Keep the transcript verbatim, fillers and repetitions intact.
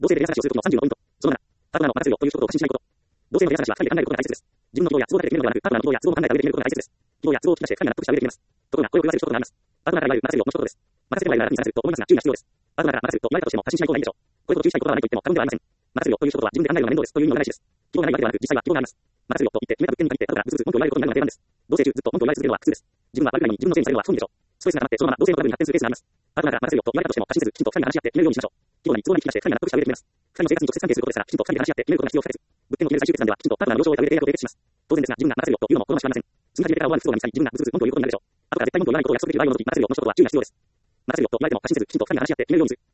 同性で連鎖話をするときのさんじゅうのポイント。そのなな、パートナーの話するよという一言を過信しないこと。同性の連鎖話は二人で考えることが大切です。自分の希望や都合だけで決めるのではなく、パートナーの希望や都合も考えた上で決めることが大切です。希望や都合を聞き出して二人が納得した上で決めます。ところが、これを言わせる人となります。パートナーから言われる話するよの一言です。任せてもらえるなら任せると思いますが注意が必要です。パートナーから任せると言われたとしても過信しない方がいいでしょう。これほど注意したいことはないと言っても過言ではありません。任せるよという一言は自分で考えるのが面倒ですという意味の裏返しです。希望がないわけではなく、実際は希望があります。任せるよと言って決めた物件に限って後からうつうつ文句を言われることになるのが定番です。同棲中ずっと文句を言われ続けるのは苦痛です。自分は悪いのに自分のせいにされるのは不本意でしょう。ストレスが溜まってそのまま同性のトラブルに発展するケースがあります。パートナーが任せるよと言われたとしても過信せず、きちんと二人が話し合って決めるようにしましょう。希望に都合に聞き出して二人が納得した上で決めます。二人の生活に直接関係することですから、きちんと二人で話し合って決めることが必要不可欠。物件の決める最終決断では、きちんとパートナーの了承を得た上で契約を締結します。当然ですが、自分が任せるよというのも好ましくありません。積み始めから終わる不都合が見つかり、自分がうつうつ文句を言うことになるでしょう。後から絶対文句を言わないことを約束できる場合を除き、任せるよの一言は注意が必要です。任せるよと言われても過信せず、きちんと二人が話し合って決めるようにする。